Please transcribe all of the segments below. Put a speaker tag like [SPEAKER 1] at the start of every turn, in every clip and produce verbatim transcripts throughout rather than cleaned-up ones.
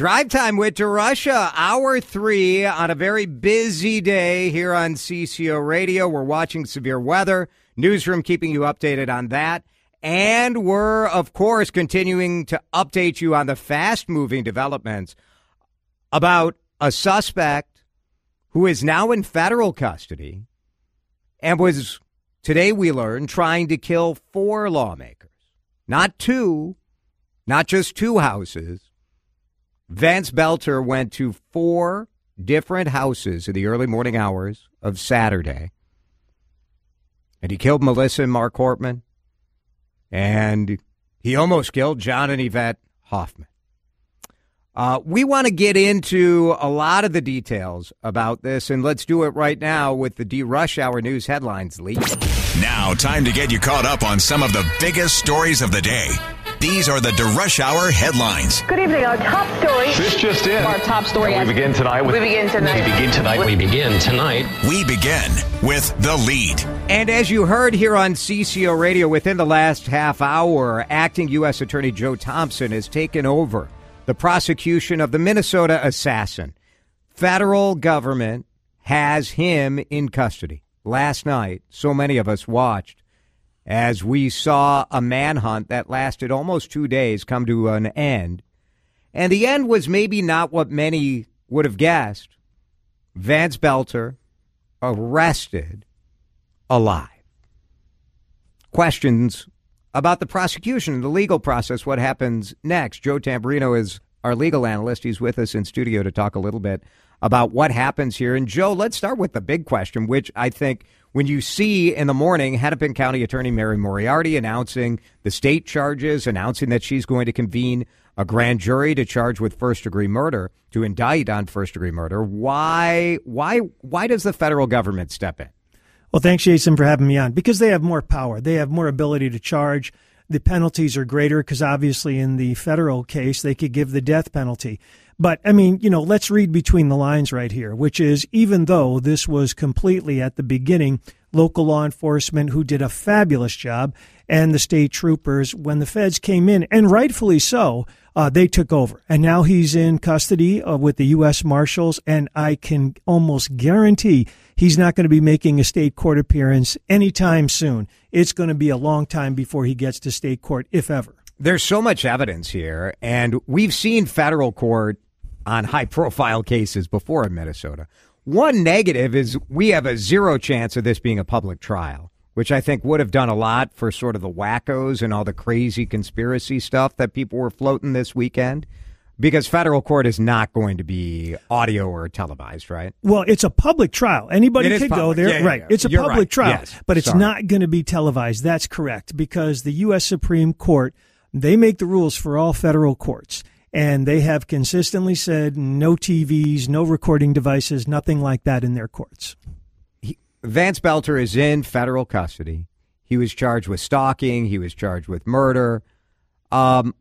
[SPEAKER 1] Drive Time with DeRusha, hour three on a very busy day here on C C O Radio. We're watching severe weather, newsroom keeping you updated on that. And we're, of course, continuing to update you on the fast-moving developments about a suspect who is now in federal custody and was, today we learned, trying to kill four lawmakers. Not two, not just two houses. Vance Belter went to four different houses in the early morning hours of Saturday. And he killed Melissa and Mark Hortman. And he almost killed John and Yvette Hoffman. Uh, we want to get into a lot of the details about this, and let's do it right now with the D-Rush Hour News headlines, Lee.
[SPEAKER 2] Now, time to get you caught up on some of the biggest stories of the day. These are the DeRush Hour headlines.
[SPEAKER 3] Good evening. Our top story.
[SPEAKER 4] This just in.
[SPEAKER 3] Our top story.
[SPEAKER 4] We begin tonight with.
[SPEAKER 3] We begin tonight.
[SPEAKER 4] We begin tonight.
[SPEAKER 5] We begin tonight.
[SPEAKER 2] We begin with The Lead.
[SPEAKER 1] And as you heard here on C C O Radio, within the last half hour, acting U S Attorney Joe Thompson has taken over the prosecution of the Minnesota assassin. Federal government has him in custody. Last night, so many of us watched as we saw a manhunt that lasted almost two days come to an end. And the end was maybe not what many would have guessed. Vance Belter arrested alive. Questions about the prosecution and the legal process, what happens next. Joe Tamburino is our legal analyst. He's with us in studio to talk a little bit about what happens here. And, Joe, let's start with the big question, which I think when you see in the morning Hennepin County Attorney Mary Moriarty announcing the state charges, announcing that she's going to convene a grand jury to charge with first-degree murder, to indict on first-degree murder, why, why, why does the federal government step in?
[SPEAKER 6] Well, thanks, Jason, for having me on. Because they have more power. They have more ability to charge. The penalties are greater because obviously in the federal case, they could give the death penalty. But, I mean, you know, let's read between the lines right here, which is even though this was completely at the beginning, local law enforcement who did a fabulous job and the state troopers, when the feds came in, and rightfully so, uh, they took over. And now he's in custody uh, with the U S Marshals, and I can almost guarantee he's not going to be making a state court appearance anytime soon. It's going to be a long time before he gets to state court, if ever.
[SPEAKER 1] There's so much evidence here, and we've seen federal court on high-profile cases before in Minnesota. One negative is we have a zero chance of this being a public trial, which I think would have done a lot for sort of the wackos and all the crazy conspiracy stuff that people were floating this weekend. Because federal court is not going to be audio or televised, right?
[SPEAKER 6] Well, it's a public trial. Anybody could
[SPEAKER 1] public.
[SPEAKER 6] go there.
[SPEAKER 1] Yeah, yeah,
[SPEAKER 6] right.
[SPEAKER 1] yeah.
[SPEAKER 6] It's a
[SPEAKER 1] You're
[SPEAKER 6] public
[SPEAKER 1] right.
[SPEAKER 6] trial,
[SPEAKER 1] yes.
[SPEAKER 6] but it's
[SPEAKER 1] Sorry.
[SPEAKER 6] not going to be televised. That's correct, because the U S Supreme Court, they make the rules for all federal courts. And they have consistently said no T Vs, no recording devices, nothing like that in their courts.
[SPEAKER 1] He, Vance Belter is in federal custody. He was charged with stalking. He was charged with murder. Um,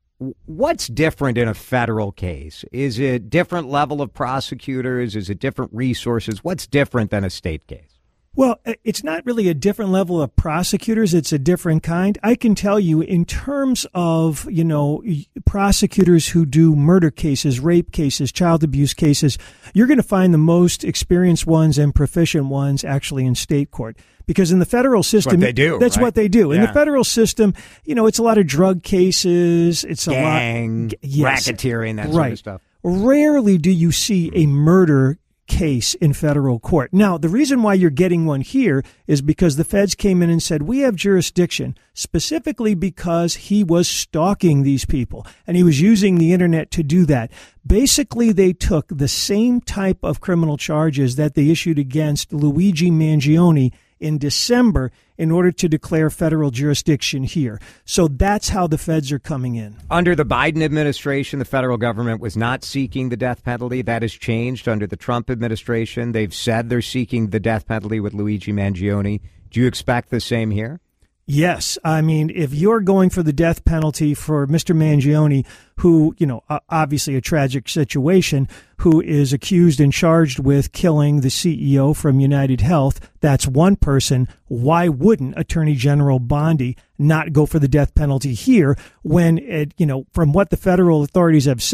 [SPEAKER 1] what's different in a federal case? Is it different level of prosecutors? Is it different resources? What's different than a state case?
[SPEAKER 6] Well, it's not really a different level of prosecutors. It's a different kind. I can tell you in terms of, you know, prosecutors who do murder cases, rape cases, child abuse cases, you're going to find the most experienced ones and proficient ones actually in state court. Because in the federal system,
[SPEAKER 1] that's what they do.
[SPEAKER 6] That's
[SPEAKER 1] right?
[SPEAKER 6] what they do.
[SPEAKER 1] Yeah.
[SPEAKER 6] In the federal system, you know, it's a lot of drug cases. It's
[SPEAKER 1] Gang,
[SPEAKER 6] a lot. Yes,
[SPEAKER 1] racketeering, that
[SPEAKER 6] right.
[SPEAKER 1] sort of stuff.
[SPEAKER 6] Rarely do you see a murder case in federal court. Now, the reason why you're getting one here is because the feds came in and said, we have jurisdiction specifically because he was stalking these people and he was using the internet to do that. Basically, they took the same type of criminal charges that they issued against Luigi Mangione in December in order to declare federal jurisdiction here. So that's how the feds are coming in.
[SPEAKER 1] Under the Biden administration, the federal government was not seeking the death penalty. That has changed under the Trump administration. They've said they're seeking the death penalty with Luigi Mangione. Do you expect the same here?
[SPEAKER 6] Yes. I mean, if you're going for the death penalty for Mister Mangione, who, you know, obviously a tragic situation, who is accused and charged with killing the C E O from United Health, that's one person. Why wouldn't Attorney General Bondi not go for the death penalty here when, it, you know, from what the federal authorities have said,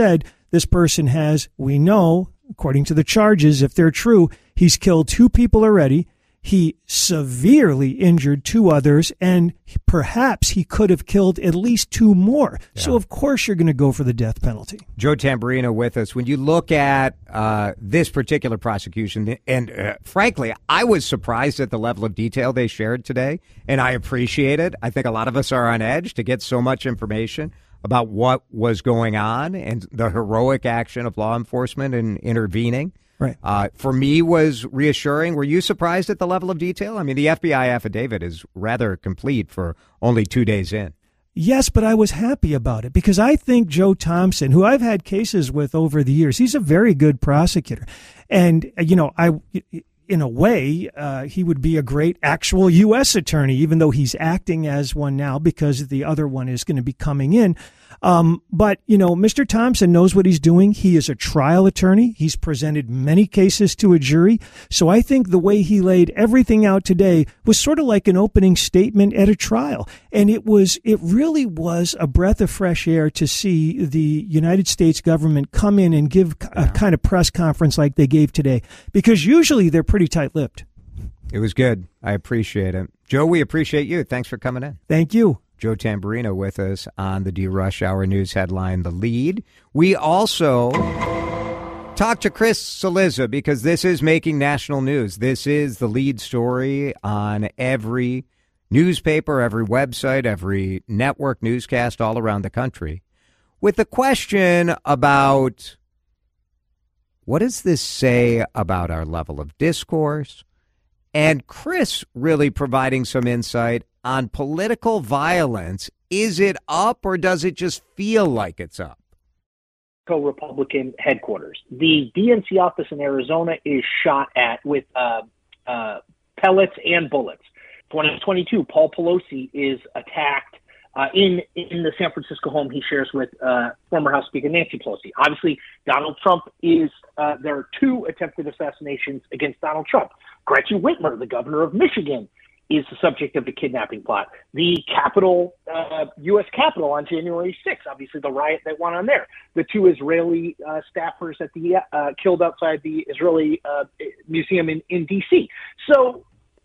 [SPEAKER 6] This person has, we know, according to the charges, if they're true, he's killed two people already. He severely injured two others, and perhaps he could have killed at least two more. Yeah. So, of course, you're going to go for the death penalty.
[SPEAKER 1] Joe Tamburino with us. When you look at uh, this particular prosecution, and uh, frankly, I was surprised at the level of detail they shared today, and I appreciate it. I think a lot of us are on edge to get so much information about what was going on and the heroic action of law enforcement in intervening.
[SPEAKER 6] Right.
[SPEAKER 1] Uh, for me, was reassuring. Were you surprised at the level of detail? I mean, the F B I affidavit is rather complete for only two days in.
[SPEAKER 6] Yes, but I was happy about it because I think Joe Thompson, who I've had cases with over the years, he's a very good prosecutor. And, you know, I, in a way, uh, he would be a great actual U S attorney, even though he's acting as one now because the other one is going to be coming in. Um, but, you know, Mister Thompson knows what he's doing. He is a trial attorney. He's presented many cases to a jury. So I think the way he laid everything out today was sort of like an opening statement at a trial. And it was, it really was a breath of fresh air to see the United States government come in and give a kind of press conference like they gave today, because usually they're pretty tight-lipped.
[SPEAKER 1] It was good. I appreciate it. Joe, we appreciate you. Thanks for coming in.
[SPEAKER 6] Thank you.
[SPEAKER 1] Joe Tamburino with us on the D-Rush Hour News headline, The Lead. We also talked to Chris Cillizza because this is making national news. This is the lead story on every newspaper, every website, every network newscast all around the country, with the question about what does this say about our level of discourse? And Chris really providing some insight on political violence. Is it up or does it just feel like it's up?
[SPEAKER 3] Republican headquarters. The D N C office in Arizona is shot at with uh, uh, pellets and bullets. twenty twenty-two, Paul Pelosi is attacked uh, in in the San Francisco home he shares with uh, former House Speaker Nancy Pelosi. Obviously, Donald Trump is, uh, there are two attempted assassinations against Donald Trump. Gretchen Whitmer, the governor of Michigan, is the subject of the kidnapping plot. The Capitol, uh, U S Capitol on January sixth, obviously the riot that went on there. The two Israeli uh, staffers at the uh, killed outside the Israeli uh, museum in, in D C. So,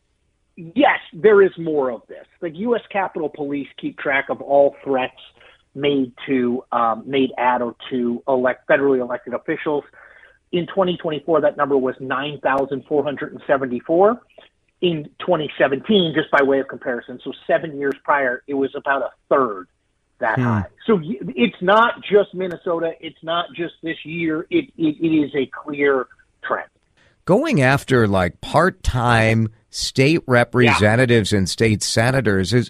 [SPEAKER 3] yes, there is more of this. The U S Capitol Police keep track of all threats made to um, made at or to elect federally elected officials. In twenty twenty-four, that number was nine thousand four hundred seventy-four. In twenty seventeen, just by way of comparison, so seven years prior, it was about a third that hmm. high. So it's not just Minnesota. It's not just this year. It, it, it is a clear trend.
[SPEAKER 1] Going after like part-time state representatives yeah. and state senators is,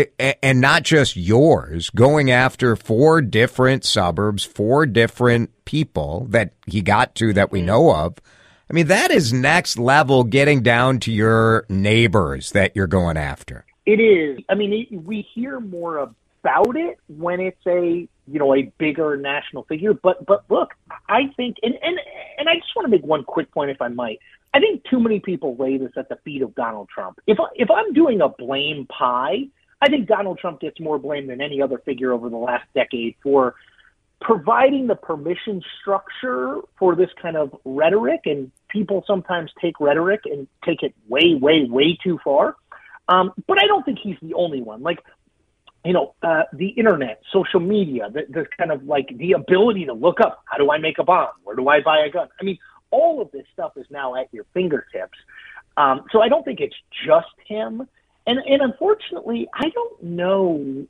[SPEAKER 1] and not just yours, going after four different suburbs, four different people that he got to that we know of. I mean, that is next level, getting down to your neighbors that you're going after.
[SPEAKER 3] It is. I mean, it, we hear more about it when it's a, you know, a bigger national figure. But but look, I think, and, and, and I just want to make one quick point, if I might. I think too many people lay this at the feet of Donald Trump. If, if I'm doing a blame pie, I think Donald Trump gets more blame than any other figure over the last decade for providing the permission structure for this kind of rhetoric, and people sometimes take rhetoric and take it way, way, way too far. Um, but I don't think he's the only one. Like, you know, uh, the internet, social media, the, the kind of like the ability to look up, how do I make a bomb? Where do I buy a gun? I mean, all of this stuff is now at your fingertips. Um, so I don't think it's just him. And, and unfortunately, I don't know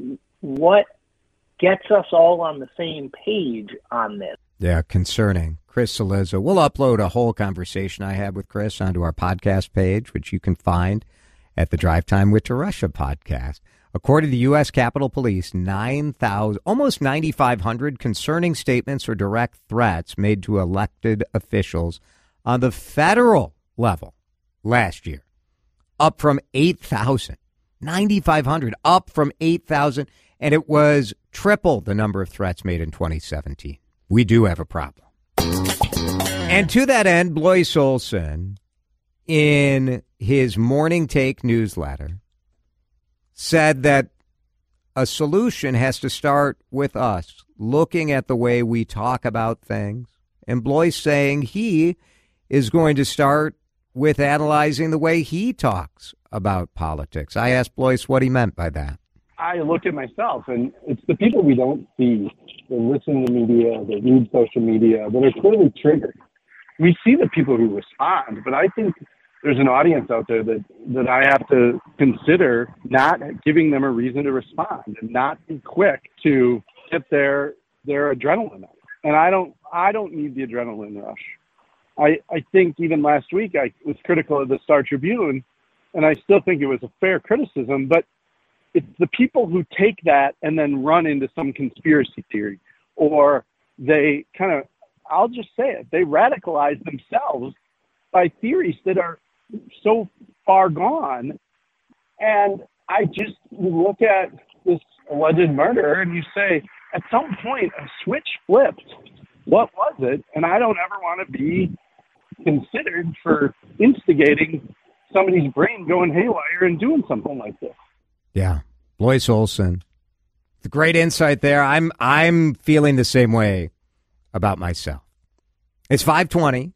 [SPEAKER 3] what gets us all on the same page on this.
[SPEAKER 1] Yeah, concerning. Chris Cillizza. We'll upload a whole conversation I had with Chris onto our podcast page, which you can find at the Drive Time with DeRusha podcast. According to the U S Capitol Police, nine thousand, almost nine thousand five hundred concerning statements or direct threats made to elected officials on the federal level last year, up from eight thousand. nine thousand five hundred, up from eight thousand. And it was triple the number of threats made in twenty seventeen. We do have a problem. And to that end, Blois Olson, in his Morning Take newsletter, said that a solution has to start with us, looking at the way we talk about things. And Blois saying he is going to start with analyzing the way he talks about politics. I asked Blois what he meant by that.
[SPEAKER 4] I look at myself, and it's the people we don't see. They listen to media, they read social media, that are clearly triggered. We see the people who respond, but I think there's an audience out there that, that I have to consider not giving them a reason to respond and not be quick to get their their adrenaline up. And I don't I don't need the adrenaline rush. I, I think even last week I was critical of the Star Tribune, and I still think it was a fair criticism, but it's the people who take that and then run into some conspiracy theory, or they kind of, I'll just say it, they radicalize themselves by theories that are so far gone. And I just look at this alleged murder and you say, at some point, a switch flipped. What was it? And I don't ever want to be considered for instigating somebody's brain going haywire and doing something like this.
[SPEAKER 1] Yeah, Blois Olson. The great insight there. I'm I'm feeling the same way about myself. It's five twenty.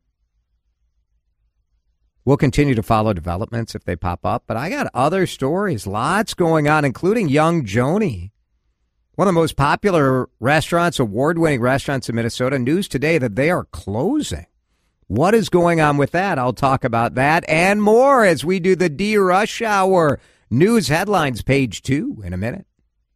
[SPEAKER 1] We'll continue to follow developments if they pop up, but I got other stories, lots going on, including Young Joni, one of the most popular restaurants, award-winning restaurants in Minnesota. News today that they are closing. What is going on with that? I'll talk about that and more as we do the D-Rush Hour. News headlines, page two, in a minute.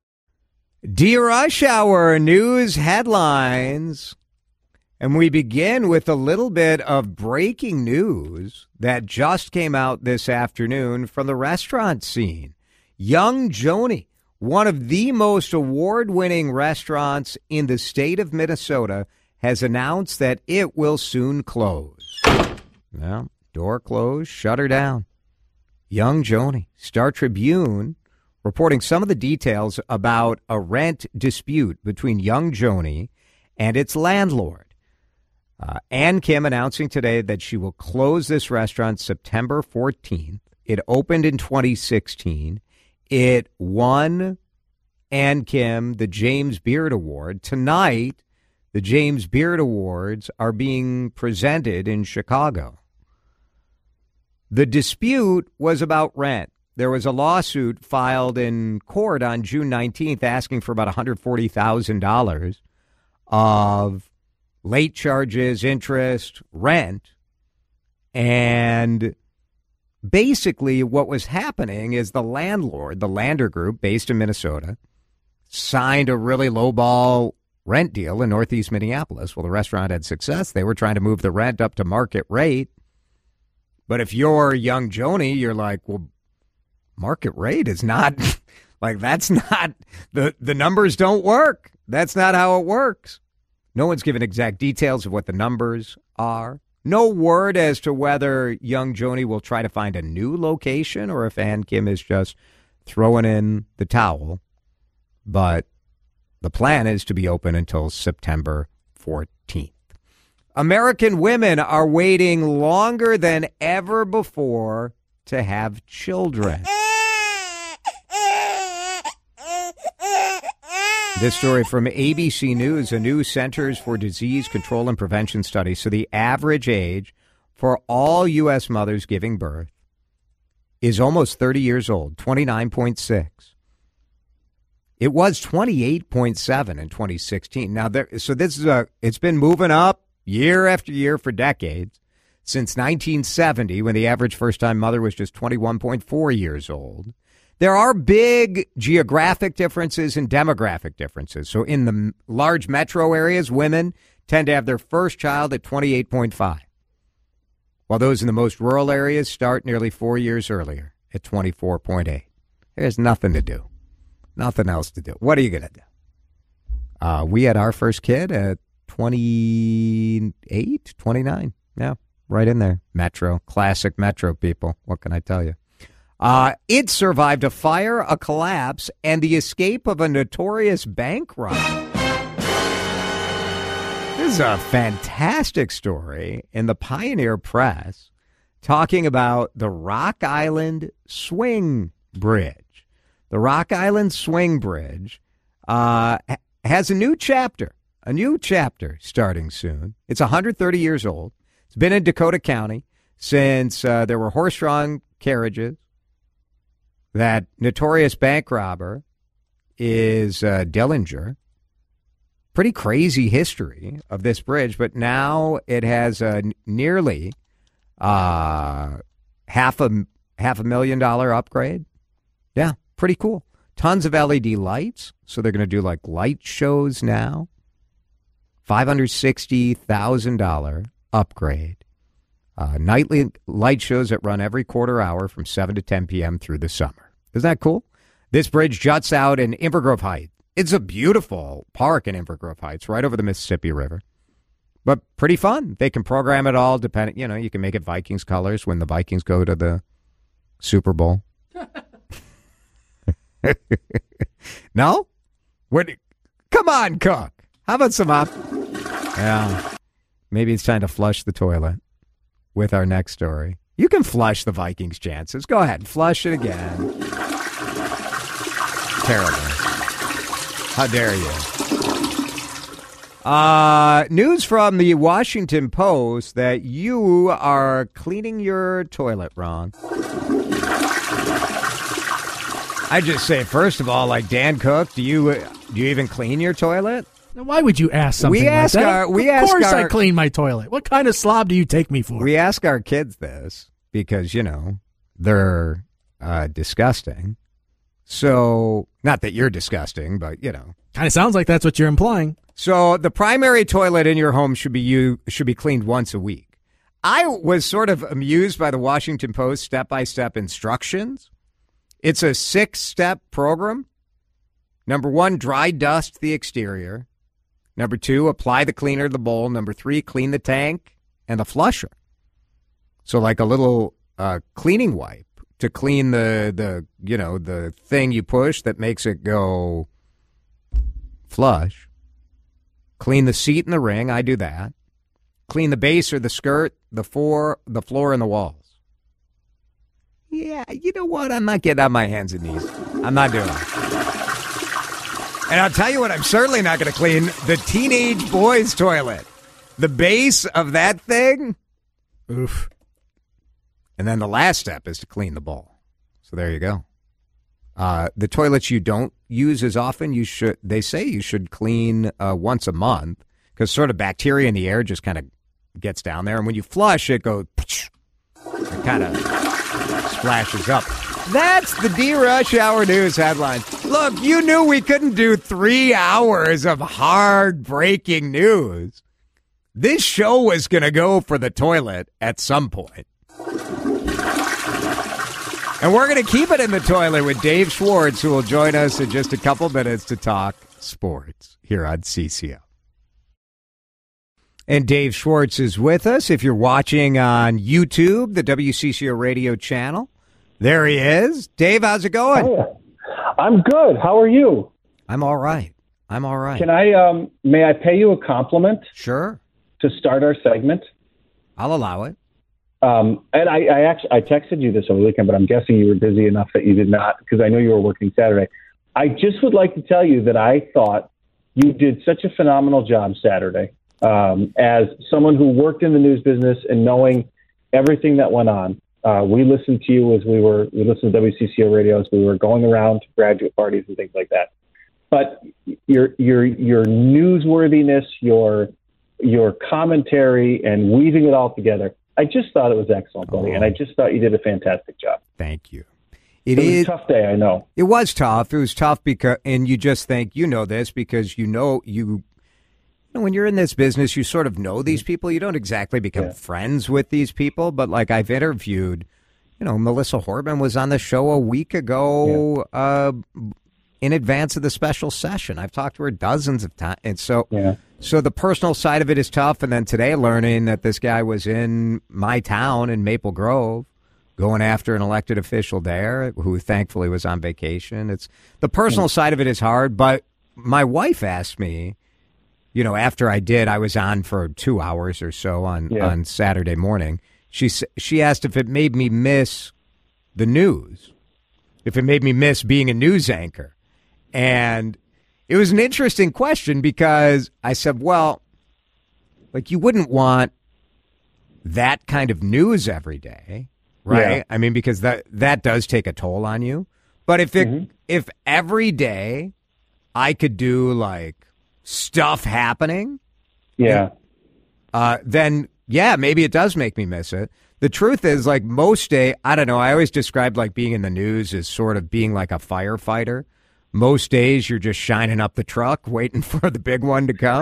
[SPEAKER 1] D-Rush Hour news headlines. And we begin with a little bit of breaking news that just came out this afternoon from the restaurant scene. Young Joni, one of the most award-winning restaurants in the state of Minnesota, has announced that it will soon close. Well, door closed, shutter down. Young Joni, Star Tribune, reporting some of the details about a rent dispute between Young Joni and its landlord. Uh, Ann Kim announcing today that she will close this restaurant September fourteenth. It opened in twenty sixteen. It won Ann Kim the James Beard Award. Tonight, the James Beard Awards are being presented in Chicago. The dispute was about rent. There was a lawsuit filed in court on June nineteenth asking for about one hundred forty thousand dollars of late charges, interest, rent. And basically what was happening is the landlord, the Lander Group based in Minnesota, signed a really lowball rent deal in Northeast Minneapolis. Well, the restaurant had success. They were trying to move the rent up to market rate. But if you're Young Joni, you're like, well, market rate is not, like, that's not, the, the numbers don't work. That's not how it works. No one's given exact details of what the numbers are. No word as to whether Young Joni will try to find a new location or if Ann Kim is just throwing in the towel. But the plan is to be open until September fourteenth. American women are waiting longer than ever before to have children. This story from A B C News, a new Centers for Disease Control and Prevention study. So the average age for all U S mothers giving birth is almost thirty years old, twenty-nine point six. It was twenty-eight point seven in twenty sixteen. Now, there, so this is a, it's been moving up year after year for decades, since nineteen seventy, when the average first-time mother was just twenty-one point four years old. There are big geographic differences and demographic differences. So in the large metro areas, women tend to have their first child at twenty-eight point five, while those in the most rural areas start nearly four years earlier at twenty-four point eight. There's nothing to do. Nothing else to do. What are you going to do? Uh, we had our first kid at twenty-eight, twenty-nine. Yeah, right in there. Metro. Classic Metro people. What can I tell you? Uh, it survived a fire, a collapse, and the escape of a notorious bank robber. This is a fantastic story in the Pioneer Press talking about the Rock Island Swing Bridge. The Rock Island Swing Bridge uh, has a new chapter, a new chapter starting soon. It's one hundred thirty years old. It's been in Dakota County since uh, there were horse-drawn carriages. That notorious bank robber is uh, Dillinger. Pretty crazy history of this bridge, but now it has a nearly uh, half a half a million dollar upgrade. Yeah, pretty cool. Tons of L E D lights, so they're going to do like light shows now. five hundred sixty thousand dollars upgrade. Uh, nightly light shows that run every quarter hour from seven to ten p.m. through the summer. Isn't that cool? This bridge juts out in Inver Grove Heights. It's a beautiful park in Inver Grove Heights, right over the Mississippi River. But pretty fun. They can program it all depending, you know, you can make it Vikings colors when the Vikings go to the Super Bowl. No? What? Come on, Cook. How about some up? Yeah. Maybe it's time to flush the toilet with our next story. You can flush the Vikings' chances. Go ahead. Flush it again. Terrible. How dare you? Uh, news from the Washington Post that you are cleaning your toilet wrong. I just say, first of all, like Dan Cook, do you uh, do you even clean your toilet?
[SPEAKER 5] Now, why would you ask something
[SPEAKER 1] we ask
[SPEAKER 5] like that?
[SPEAKER 1] Our, we
[SPEAKER 5] of
[SPEAKER 1] ask
[SPEAKER 5] course
[SPEAKER 1] our,
[SPEAKER 5] I clean my toilet. What kind of slob do you take me for?
[SPEAKER 1] We ask our kids this because, you know, they're uh, disgusting. So, not that you're disgusting, but, you know.
[SPEAKER 5] Kind of sounds like that's what you're implying.
[SPEAKER 1] So, the primary toilet in your home should be you should be cleaned once a week. I was sort of amused by the Washington Post step-by-step instructions. It's a six-step program. Number one, dry dust the exterior. Number two, apply the cleaner to the bowl. Number three, clean the tank and the flusher. So like a little uh, cleaning wipe to clean the, the, you know, the thing you push that makes it go flush. Clean the seat and the ring. I do that. Clean the base or the skirt, the floor, the floor and the walls. Yeah, you know what? I'm not getting on my hands and knees. I'm not doing it. And I'll tell you what, I'm certainly not going to clean the teenage boys' toilet. The base of that thing, oof. And then the last step is to clean the bowl. So there you go. Uh, the toilets you don't use as often, you should. They say you should clean uh, once a month because sort of bacteria in the air just kind of gets down there. And when you flush, it goes, it kind of splashes up. That's the D-Rush Hour News headline. Look, you knew we couldn't do three hours of hard-breaking news. This show was going to go for the toilet at some point. And we're going to keep it in the toilet with Dave Schwartz, who will join us in just a couple minutes to talk sports here on C C O. And Dave Schwartz is with us. If you're watching on YouTube, the W C C O radio channel, there he is. Dave, how's it going?
[SPEAKER 4] Oh, I'm good. How are you?
[SPEAKER 1] I'm all right. I'm all right.
[SPEAKER 4] Can I, um, may I pay you a compliment?
[SPEAKER 1] Sure.
[SPEAKER 4] To start our segment?
[SPEAKER 1] I'll allow it.
[SPEAKER 4] Um, and I, I actually, I texted you this over the weekend, but I'm guessing you were busy enough that you did not, because I know you were working Saturday. I just would like to tell you that I thought you did such a phenomenal job Saturday. Um, as someone who worked in the news business and knowing everything that went on, uh, we listened to you as we were, we listened to W C C O radio as we were going around to graduate parties and things like that. But your, your, your newsworthiness, your, your commentary and weaving it all together, I just thought it was excellent, buddy. Oh. And I just thought you did a fantastic job.
[SPEAKER 1] Thank you.
[SPEAKER 4] It, it was is, a tough day, I know.
[SPEAKER 1] It was tough. It was tough because, and you just think, you know this because you know, you, when you're in this business, you sort of know these people. You don't exactly become yeah. friends with these people, but like I've interviewed, you know, Melissa Hortman was on the show a week ago yeah. uh, in advance of the special session. I've talked to her dozens of times. And so,
[SPEAKER 4] yeah.
[SPEAKER 1] so the personal side of it is tough. And then today learning that this guy was in my town in Maple Grove going after an elected official there who thankfully was on vacation. It's the personal yeah. side of it is hard. But my wife asked me, you know, after I did, I was on for two hours or so on, yeah. on Saturday morning. She she asked if it made me miss the news, if it made me miss being a news anchor. And it was an interesting question because I said, well, like you wouldn't want that kind of news every day, right? Yeah. I mean, because that that does take a toll on you. But if it mm-hmm. if every day I could do like stuff happening,
[SPEAKER 7] yeah,
[SPEAKER 1] uh, then yeah, maybe it does make me miss it. The truth is, like most day, I don't know. I always described like being in the news as sort of being like a firefighter. Most days you're just shining up the truck, waiting for the big one to come.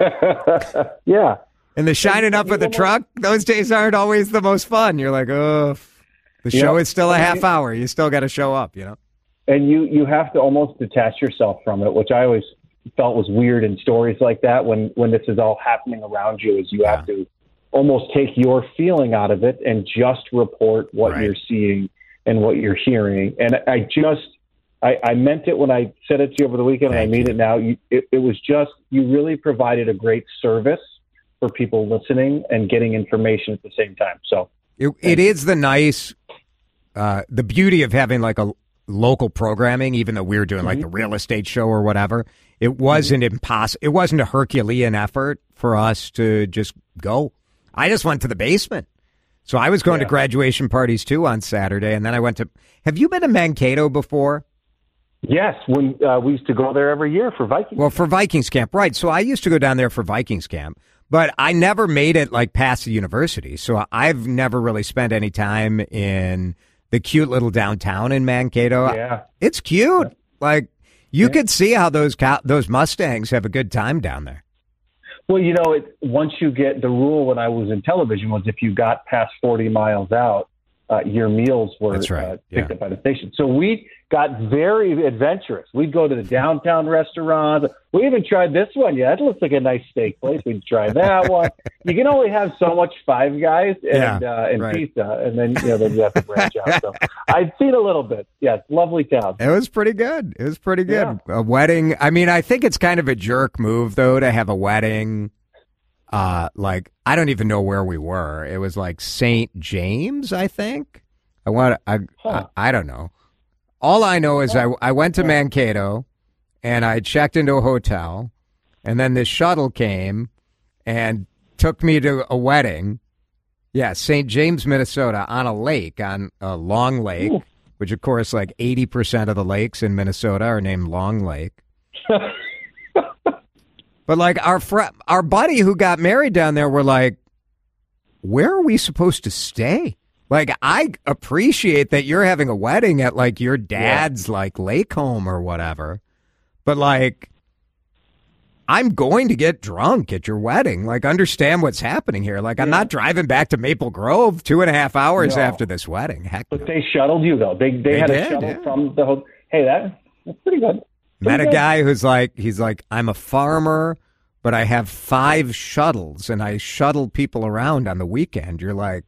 [SPEAKER 7] Yeah.
[SPEAKER 1] And the shining up of the truck, those days aren't always the most fun. You're like, oh, the show yep. is still a half hour. You still got to show up, you know?
[SPEAKER 7] And you, you have to almost detach yourself from it, which I always felt was weird in stories like that when, when this is all happening around you, is you yeah. have to almost take your feeling out of it and just report what right. you're seeing and what you're hearing. And I just... I, I meant it when I said it to you over the weekend, Thank and I mean you. it now. You, it, it was just, you really provided a great service for people listening and getting information at the same time. So
[SPEAKER 1] it, it is the nice, uh, the beauty of having like a local programming, even though we were doing mm-hmm. like the real estate show or whatever. It wasn't mm-hmm. impossible. It wasn't a Herculean effort for us to just go. I just went to the basement. So I was going yeah. to graduation parties too on Saturday. And then I went to, have you been to Mankato before?
[SPEAKER 7] Yes, when uh, we used to go there every year for Vikings.
[SPEAKER 1] Well, for Vikings camp, right. So I used to go down there for Vikings camp, but I never made it like past the university. So I've never really spent any time in the cute little downtown in Mankato.
[SPEAKER 7] Yeah.
[SPEAKER 1] It's cute. Yeah. Like you yeah. could see how those cow- those Mustangs have a good time down there.
[SPEAKER 7] Well, you know, it, once you get the rule when I was in television was if you got past forty miles out, uh, your meals were
[SPEAKER 1] That's right.
[SPEAKER 7] uh, picked
[SPEAKER 1] yeah.
[SPEAKER 7] up by the station. So we got very adventurous. We'd go to the downtown restaurants. We even tried this one. Yeah, that looks like a nice steak place. We'd try that one. You can only have so much Five Guys and yeah, uh, and right. pizza, and then you know then you have to branch out. So I'd seen a little bit. Yeah, lovely town.
[SPEAKER 1] It was pretty good. It was pretty good. Yeah. A wedding. I mean, I think it's kind of a jerk move though to have a wedding. Uh, like I don't even know where we were. It was like Saint James, I think. I want. I, huh. I I don't know. All I know is I, I went to Mankato, and I checked into a hotel, and then this shuttle came and took me to a wedding. Yeah, Saint James, Minnesota, on a lake, on a Long Lake, Ooh. which, of course, like eighty percent of the lakes in Minnesota are named Long Lake. But, like, our fr- our buddy who got married down there were like, where are we supposed to stay? Like, I appreciate that you're having a wedding at, like, your dad's, yeah. like, lake home or whatever. But, like, I'm going to get drunk at your wedding. Like, understand what's happening here. Like, I'm yeah. not driving back to Maple Grove two and a half hours no. after this wedding. Heck
[SPEAKER 7] But
[SPEAKER 1] no.
[SPEAKER 7] they shuttled you, though. They they, they had did, a shuttle yeah. from the hotel. Hey, that, that's pretty good. Pretty
[SPEAKER 1] Met a
[SPEAKER 7] good.
[SPEAKER 1] guy who's like, he's like, I'm a farmer, but I have five shuttles, and I shuttle people around on the weekend. You're like,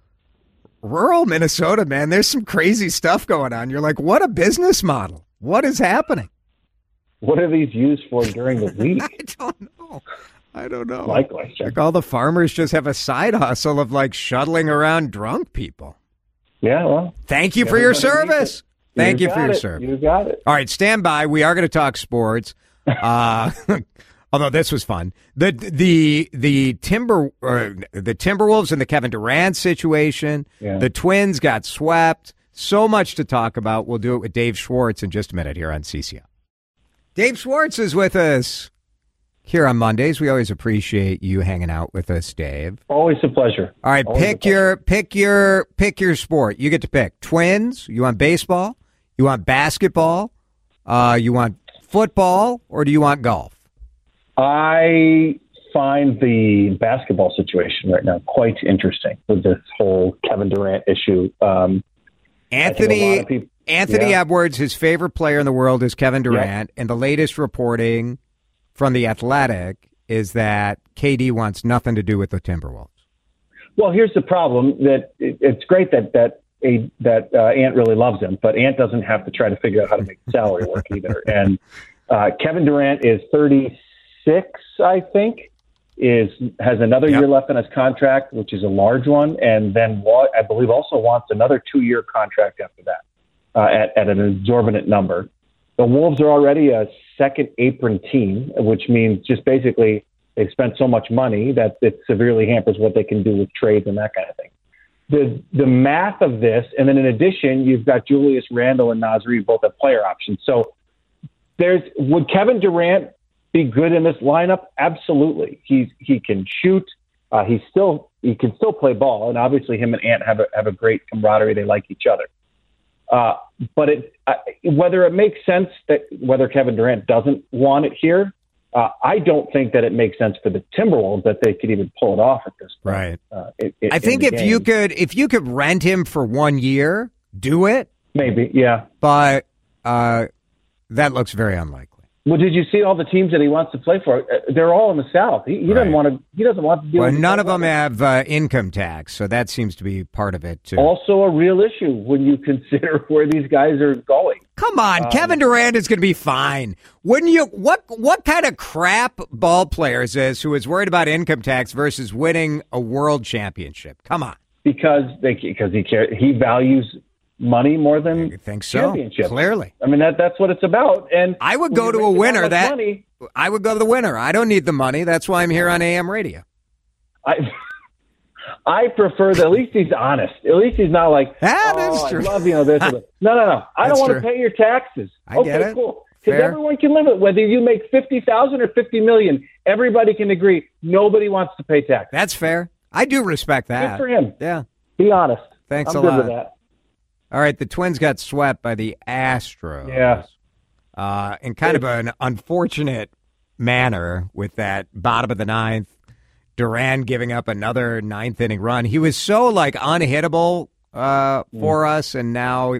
[SPEAKER 1] rural Minnesota, man, there's some crazy stuff going on. You're like, what a business model. What is happening?
[SPEAKER 7] What are these used for during the week?
[SPEAKER 1] I don't know. I don't know.
[SPEAKER 7] Likewise.
[SPEAKER 1] Like all the farmers just have a side hustle of like shuttling around drunk people.
[SPEAKER 7] Yeah, well.
[SPEAKER 1] Thank you for your service. Thank you, you for your
[SPEAKER 7] it.
[SPEAKER 1] service.
[SPEAKER 7] You got it.
[SPEAKER 1] All right, stand by. We are going to talk sports. Uh, although this was fun. The the the Timber uh, the Timberwolves and the Kevin Durant situation. Yeah. The Twins got swept. So much to talk about. We'll do it with Dave Schwartz in just a minute here on C C O. Dave Schwartz is with us here on Mondays. We always appreciate you hanging out with us, Dave.
[SPEAKER 7] Always a pleasure.
[SPEAKER 1] All right,
[SPEAKER 7] Always
[SPEAKER 1] pick your pick your pick your sport. You get to pick. Twins. You want baseball? You want basketball? Uh, you want football, or do you want golf?
[SPEAKER 7] I find the basketball situation right now quite interesting with this whole Kevin Durant issue. Um,
[SPEAKER 1] Anthony
[SPEAKER 7] people,
[SPEAKER 1] Anthony
[SPEAKER 7] yeah.
[SPEAKER 1] Edwards, his favorite player in the world is Kevin Durant, yep. and the latest reporting from The Athletic is that K D wants nothing to do with the Timberwolves.
[SPEAKER 7] Well, here's the problem: that it, it's great that that a, that uh, Ant really loves him, but Ant doesn't have to try to figure out how to make the salary work either. And uh, Kevin Durant is thirty-six, I think, is has another yep. year left on his contract, which is a large one, and then I believe also wants another two-year contract after that uh, at, at an exorbitant number. The Wolves are already a second apron team, which means just basically they've spent so much money that it severely hampers what they can do with trades and that kind of thing. The the math of this, and then in addition, you've got Julius Randle and Naz Reid both have player options. So there's would Kevin Durant be good in this lineup? Absolutely. He's he can shoot. Uh, he's still he can still play ball, and obviously him and Ant have a have a great camaraderie. They like each other. Uh, but it uh, whether it makes sense that whether Kevin Durant doesn't want it here. Uh, I don't think that it makes sense for the Timberwolves that they could even pull it off at this point.
[SPEAKER 1] Right.
[SPEAKER 7] Uh, it, it,
[SPEAKER 1] I think if
[SPEAKER 7] game.
[SPEAKER 1] you could, if you could rent him for one year, do it.
[SPEAKER 7] Maybe, yeah.
[SPEAKER 1] But uh, that looks very unlikely.
[SPEAKER 7] Well, did you see all the teams that he wants to play for? They're all in the South. He, he
[SPEAKER 1] right.
[SPEAKER 7] doesn't want to. He doesn't want to deal.
[SPEAKER 1] Well,
[SPEAKER 7] with
[SPEAKER 1] none of them have uh, income tax, so that seems to be part of it too.
[SPEAKER 7] Also, a real issue when you consider where these guys are going.
[SPEAKER 1] Come on,
[SPEAKER 7] um,
[SPEAKER 1] Kevin Durant is going to be fine. Wouldn't you? What what kind of crap ball player is this who is worried about income tax versus winning a world championship? Come on,
[SPEAKER 7] because they because he cares. He values money more than
[SPEAKER 1] I think so.
[SPEAKER 7] Championship.
[SPEAKER 1] Clearly,
[SPEAKER 7] I mean that that's what it's about. And
[SPEAKER 1] I would go to a winner. That, that
[SPEAKER 7] money,
[SPEAKER 1] I would go to the winner. I don't need the money. That's why I'm here on A M radio.
[SPEAKER 7] I I prefer that at least he's honest. At least he's not like,
[SPEAKER 1] ah,
[SPEAKER 7] oh,
[SPEAKER 1] that's true.
[SPEAKER 7] I love you know this. Or that. No, no, no. I
[SPEAKER 1] That's
[SPEAKER 7] don't want
[SPEAKER 1] true.
[SPEAKER 7] to pay your taxes.
[SPEAKER 1] I
[SPEAKER 7] okay,
[SPEAKER 1] get it.
[SPEAKER 7] cool. Because
[SPEAKER 1] Fair.
[SPEAKER 7] everyone can live it. Whether you make fifty thousand or fifty million, everybody can agree. Nobody wants to pay taxes.
[SPEAKER 1] That's fair. I do respect that.
[SPEAKER 7] Good for him.
[SPEAKER 1] Yeah.
[SPEAKER 7] Be honest.
[SPEAKER 1] Thanks
[SPEAKER 7] I'm
[SPEAKER 1] a
[SPEAKER 7] good
[SPEAKER 1] lot.
[SPEAKER 7] with that.
[SPEAKER 1] All right, the Twins got swept by the Astros.
[SPEAKER 7] Yeah.
[SPEAKER 1] Uh, in kind of an unfortunate manner with that bottom of the ninth. Duran giving up another ninth inning run. He was so like unhittable uh, for mm. us, and now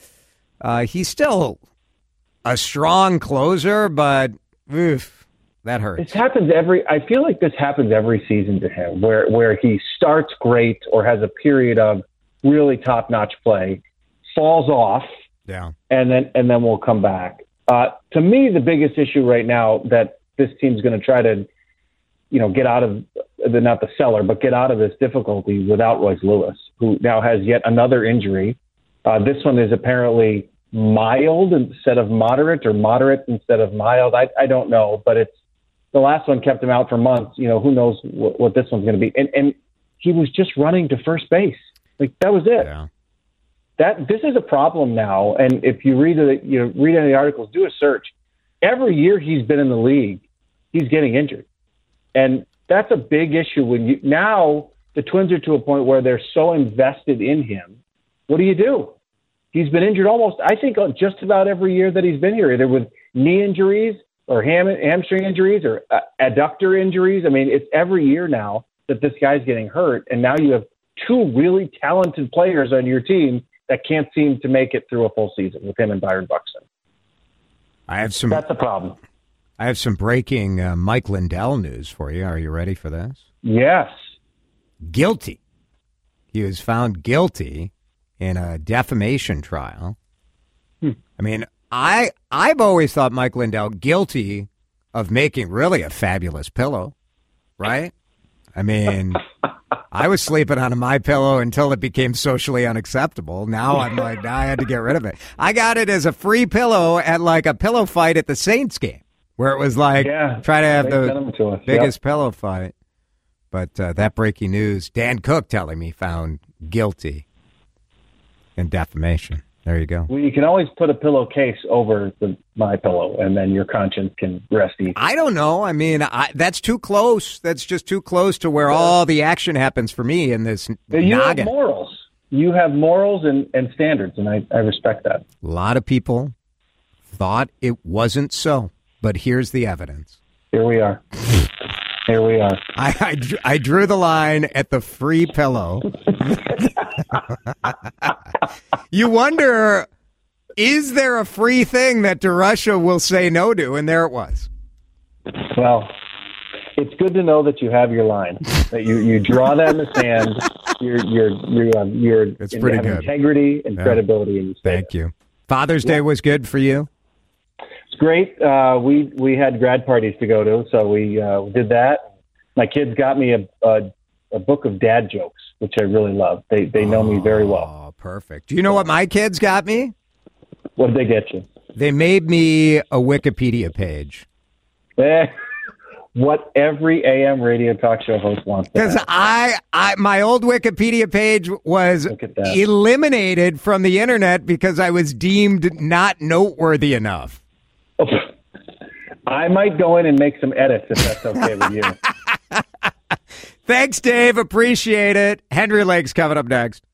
[SPEAKER 1] uh, he's still a strong closer, but oof, that hurts.
[SPEAKER 7] This happens every. I feel like this happens every season to him, where where he starts great or has a period of really top notch play, falls off,
[SPEAKER 1] yeah,
[SPEAKER 7] and then and then we'll come back. Uh, to me, the biggest issue right now that this team's going to try to, you know, get out of the not the cellar, but get out of this difficulty without Royce Lewis, who now has yet another injury. Uh, this one is apparently mild instead of moderate, or moderate instead of mild. I, I don't know, but it's the last one kept him out for months. You know, who knows what, what this one's going to be? And and he was just running to first base. Like that was it.
[SPEAKER 1] Yeah.
[SPEAKER 7] That this is a problem now. And if you read it, you know, read any of the articles, do a search. Every year he's been in the league, he's getting injured, and that's a big issue. When you now the Twins are to a point where they're so invested in him. What do you do? He's been injured almost, I think, just about every year that he's been here, either with knee injuries or ham, hamstring injuries or uh, adductor injuries. I mean, it's every year now that this guy's getting hurt, and now you have two really talented players on your team that can't seem to make it through a full season with him and Byron Buxton.
[SPEAKER 1] I have some.
[SPEAKER 7] That's a problem.
[SPEAKER 1] I have some breaking uh, Mike Lindell news for you. Are you ready for this?
[SPEAKER 7] Yes.
[SPEAKER 1] Guilty. He was found guilty in a defamation trial. Hmm. I mean, I I've always thought Mike Lindell guilty of making really a fabulous pillow, right? I mean, I was sleeping on a My Pillow until it became socially unacceptable. Now I'm like, now I had to get rid of it. I got it as a free pillow at like a pillow fight at the Saints game, where it was like,
[SPEAKER 7] yeah,
[SPEAKER 1] try to have the
[SPEAKER 7] to
[SPEAKER 1] biggest
[SPEAKER 7] yep.
[SPEAKER 1] pillow fight. But uh, that breaking news, Dan Cook telling me found guilty in defamation. There you go.
[SPEAKER 7] Well, you can always put a pillowcase over the My Pillow, and then your conscience can rest easy.
[SPEAKER 1] I don't know. I mean, I, that's too close. That's just too close to where all the action happens for me in this
[SPEAKER 7] you
[SPEAKER 1] noggin.
[SPEAKER 7] have morals. You have morals and, and standards, and I, I respect that.
[SPEAKER 1] A lot of people thought it wasn't so, but here's the evidence.
[SPEAKER 7] Here we are. Here we are.
[SPEAKER 1] I, I, drew, I drew the line at the free pillow. You wonder, is there a free thing that DeRusha will say no to? And there it was.
[SPEAKER 7] Well, it's good to know that you have your line, that you, you draw that in the sand. You're you're you're um, you're
[SPEAKER 1] it's pretty
[SPEAKER 7] have
[SPEAKER 1] good.
[SPEAKER 7] Integrity and
[SPEAKER 1] yeah.
[SPEAKER 7] credibility. In
[SPEAKER 1] Thank you. Father's Day was good for you.
[SPEAKER 7] It's great. Uh, we we had grad parties to go to, so we uh, did that. My kids got me a, a a book of dad jokes, which I really love. They they know
[SPEAKER 1] oh,
[SPEAKER 7] me very well.
[SPEAKER 1] Oh, perfect. Do you know what my kids got me?
[SPEAKER 7] What did they get you?
[SPEAKER 1] They made me a Wikipedia page.
[SPEAKER 7] Eh, what every A M radio talk show host wants.
[SPEAKER 1] Because I, I, my old Wikipedia page was eliminated from the internet because I was deemed not noteworthy enough.
[SPEAKER 7] Oh, I might go in and make some edits if that's okay with you.
[SPEAKER 1] Thanks, Dave. Appreciate it. Henry Lake's coming up next.